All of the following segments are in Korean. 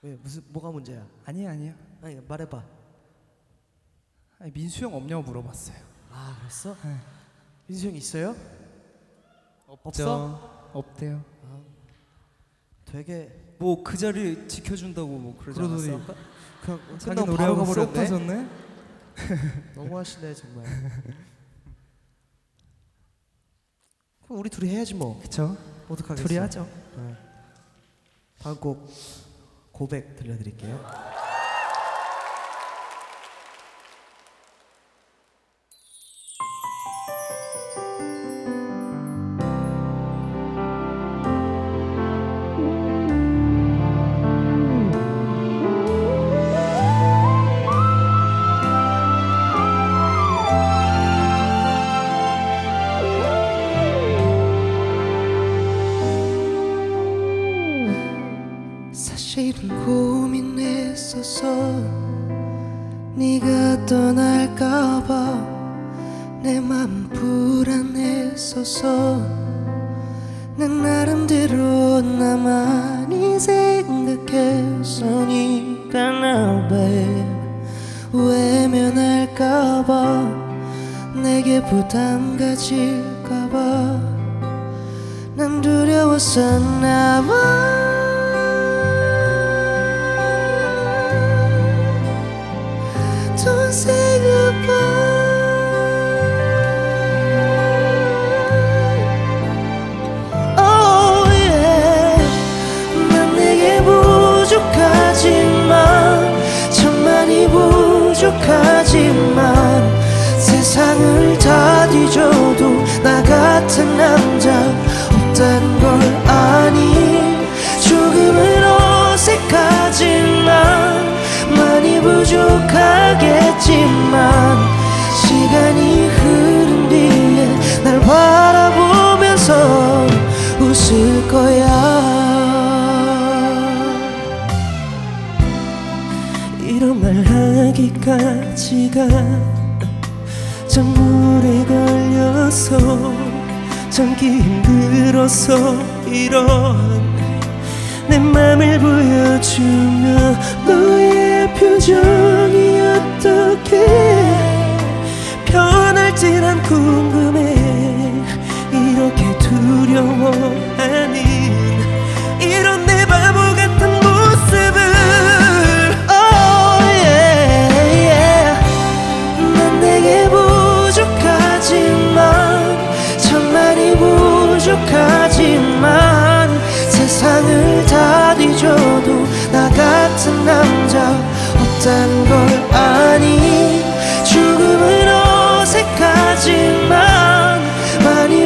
왜 무슨 뭐가 문제야? 아니에요. 아니 말해봐. 아니, 민수 형 없냐고 물어봤어요. 아 그랬어? 네. 민수 형 있어요? 없어? 없대요. 되게 뭐 그 자리 지켜준다고 뭐 그러지 그러더니 않았어? 아까? 그냥 자기 끝나고 바로 노래하고 쏙 가버렸네. 빠졌네. 너무하시네 정말. 그럼 우리 둘이 해야지 뭐. 그쵸? 어떡하겠어. 둘이 하죠. 네. 다음 곡 고백 들려드릴게요. 사실은 고민했었어. 네가 떠날까봐 내 맘 불안했었어. 난 나름대로 나만이 생각했어. 네가 날 외면할까봐 내게 부담 가질까봐 난 두려웠었나봐. Don't say goodbye. Oh yeah. 난 내게 부족하지만 참 많이 부족하지만 세상을 다 뒤져도 나 같은 남자 없다는 걸 아니. 조금은 어색하지만 많이 부족하겠지만 시간이 흐른 뒤에 날 바라보면서 웃을 거야. 이런 말 하기까지가 참 오래 걸려서 참기 힘들어서 이런 내 맘을 보여주며 너의 표정이 어떻게 변할지 난 궁금해. 이렇게 두려워하는 이런 내 바보 같은 모습을. Oh yeah, yeah. 난 내게 부족하지만 참 많이 부족하지만 세상을 다 뒤져도 나 같은 남자 없다는 걸 아니. 조금은 어색하지만 많이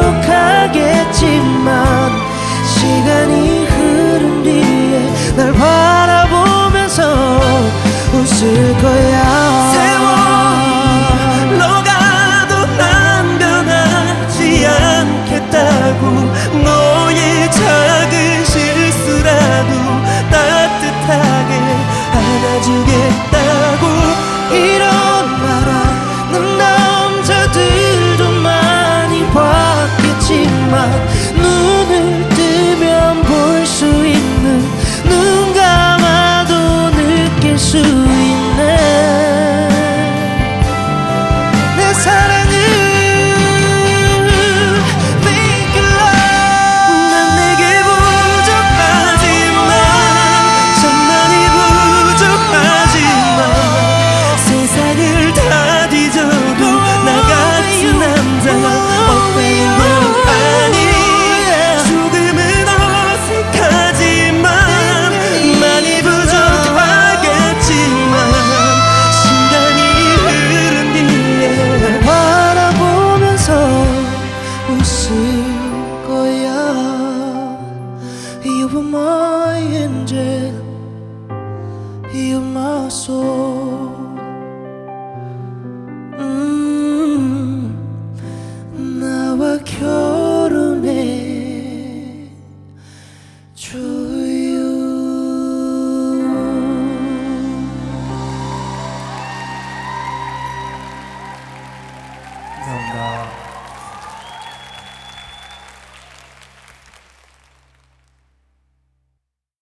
부족하겠지만 시간이 흐른 뒤에 날 바라보면서 웃을 거야. 세월 너가도 난 변하지 않겠다고. 너의 작은 실수라도 따뜻하게 안아주겠다고. 이런 말하는 남자들도 많이 봤겠지만 눈을 뜨면 볼 수 있는, 눈 감아도 느낄 수 있네 내 사랑을. Fake love. 난 내게 부족하지만 참 많이 부족하지만 세상을 다 뒤져도 나 같은 남자 없다는 걸 아니. 조금은 어색하지만 많이 부족하겠지만 시간이 흐른 뒤에 날 바라보면서 웃을 거야. You were my angel, you're my soul.